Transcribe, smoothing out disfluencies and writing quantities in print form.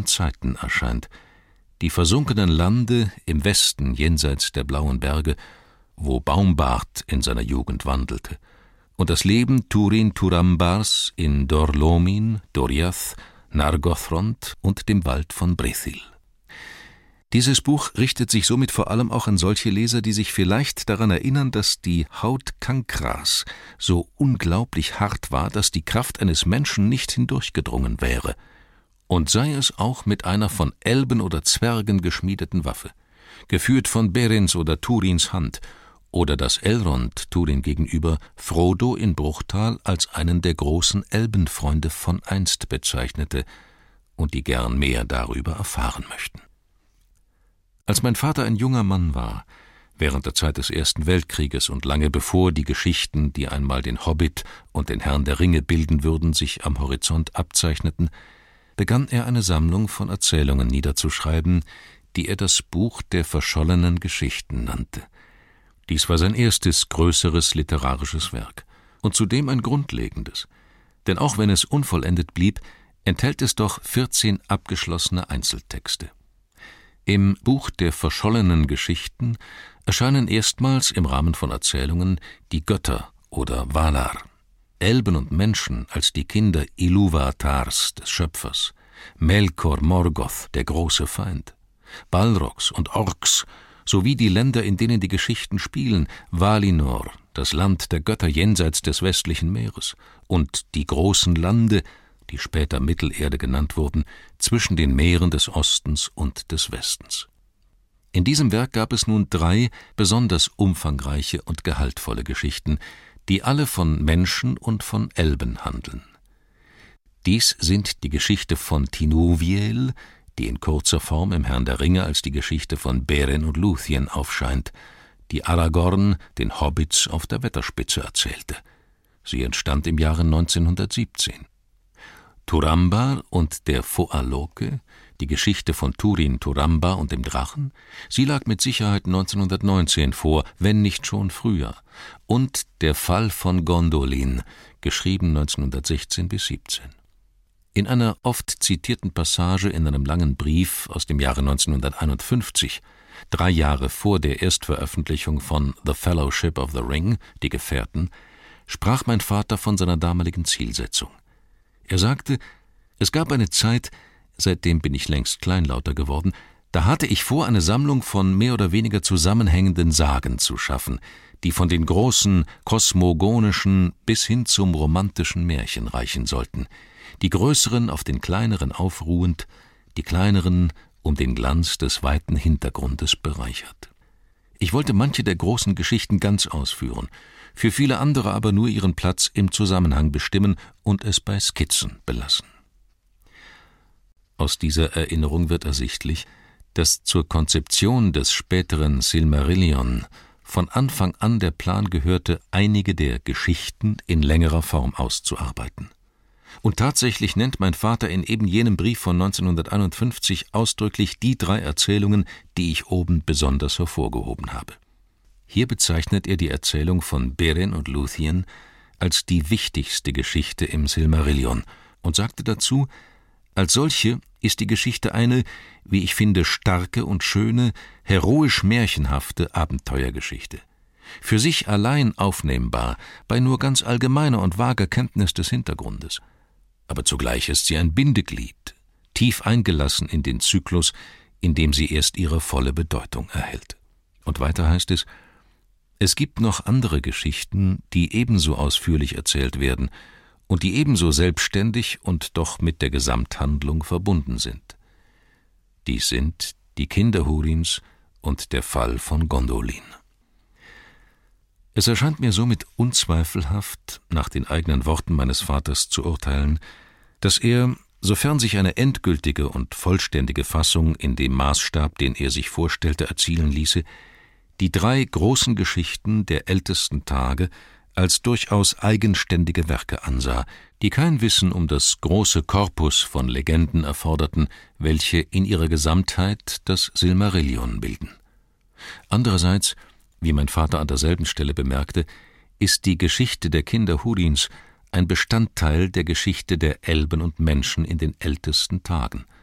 Zeiten erscheint. Die versunkenen Lande im Westen jenseits der blauen Berge, wo Baumbart in seiner Jugend wandelte, und das Leben Turin Turambars in Dor-Lomin, Doriath, Nargothrond und dem Wald von Brethil. Dieses Buch richtet sich somit vor allem auch an solche Leser, die sich vielleicht daran erinnern, dass die Haut Kankras so unglaublich hart war, dass die Kraft eines Menschen nicht hindurchgedrungen wäre, und sei es auch mit einer von Elben oder Zwergen geschmiedeten Waffe, geführt von Berens oder Turins Hand, oder dass Elrond Turin gegenüber Frodo in Bruchtal als einen der großen Elbenfreunde von einst bezeichnete und die gern mehr darüber erfahren möchten. Als mein Vater ein junger Mann war, während der Zeit des Ersten Weltkrieges und lange bevor die Geschichten, die einmal den Hobbit und den Herrn der Ringe bilden würden, sich am Horizont abzeichneten, begann er eine Sammlung von Erzählungen niederzuschreiben, die er das Buch der verschollenen Geschichten nannte. Dies war sein erstes größeres literarisches Werk und zudem ein grundlegendes, denn auch wenn es unvollendet blieb, enthält es doch 14 abgeschlossene Einzeltexte. Im Buch der verschollenen Geschichten erscheinen erstmals im Rahmen von Erzählungen die Götter oder Valar, Elben und Menschen als die Kinder Ilúvatars, des Schöpfers, Melkor Morgoth, der große Feind, Balrogs und Orks, sowie die Länder, in denen die Geschichten spielen, Valinor, das Land der Götter jenseits des westlichen Meeres, und die großen Lande, die später Mittelerde genannt wurden, zwischen den Meeren des Ostens und des Westens. In diesem Werk gab es nun 3 besonders umfangreiche und gehaltvolle Geschichten, die alle von Menschen und von Elben handeln. Dies sind die Geschichte von Tinúviel, die in kurzer Form im Herrn der Ringe als die Geschichte von Beren und Lúthien aufscheint, die Aragorn den Hobbits auf der Wetterspitze erzählte. Sie entstand im Jahre 1917. Turambar und der Foaloke, die Geschichte von Turin Turambar und dem Drachen, sie lag mit Sicherheit 1919 vor, wenn nicht schon früher, und der Fall von Gondolin, geschrieben 1916 bis 17. In einer oft zitierten Passage in einem langen Brief aus dem Jahre 1951, 3 Jahre vor der Erstveröffentlichung von The Fellowship of the Ring, die Gefährten, sprach mein Vater von seiner damaligen Zielsetzung. Er sagte, es gab eine Zeit, seitdem bin ich längst kleinlauter geworden, da hatte ich vor, eine Sammlung von mehr oder weniger zusammenhängenden Sagen zu schaffen, die von den großen kosmogonischen bis hin zum romantischen Märchen reichen sollten, die größeren auf den kleineren aufruhend, die kleineren um den Glanz des weiten Hintergrundes bereichert. Ich wollte manche der großen Geschichten ganz ausführen, für viele andere aber nur ihren Platz im Zusammenhang bestimmen und es bei Skizzen belassen. Aus dieser Erinnerung wird ersichtlich, dass zur Konzeption des späteren Silmarillion von Anfang an der Plan gehörte, einige der Geschichten in längerer Form auszuarbeiten. Und tatsächlich nennt mein Vater in eben jenem Brief von 1951 ausdrücklich die 3 Erzählungen, die ich oben besonders hervorgehoben habe. Hier bezeichnet er die Erzählung von Beren und Lúthien als die wichtigste Geschichte im Silmarillion und sagte dazu, als solche ist die Geschichte eine, wie ich finde, starke und schöne, heroisch märchenhafte Abenteuergeschichte. Für sich allein aufnehmbar, bei nur ganz allgemeiner und vager Kenntnis des Hintergrundes. Aber zugleich ist sie ein Bindeglied, tief eingelassen in den Zyklus, in dem sie erst ihre volle Bedeutung erhält. Und weiter heißt es, es gibt noch andere Geschichten, die ebenso ausführlich erzählt werden und die ebenso selbstständig und doch mit der Gesamthandlung verbunden sind. Dies sind die Kinder Húrins und der Fall von Gondolin. Es erscheint mir somit unzweifelhaft, nach den eigenen Worten meines Vaters zu urteilen, dass er, sofern sich eine endgültige und vollständige Fassung in dem Maßstab, den er sich vorstellte, erzielen ließe, die 3 großen Geschichten der ältesten Tage als durchaus eigenständige Werke ansah, die kein Wissen um das große Korpus von Legenden erforderten, welche in ihrer Gesamtheit das Silmarillion bilden. Andererseits, wie mein Vater an derselben Stelle bemerkte, ist die Geschichte der Kinder Húrins ein Bestandteil der Geschichte der Elben und Menschen in den ältesten Tagen –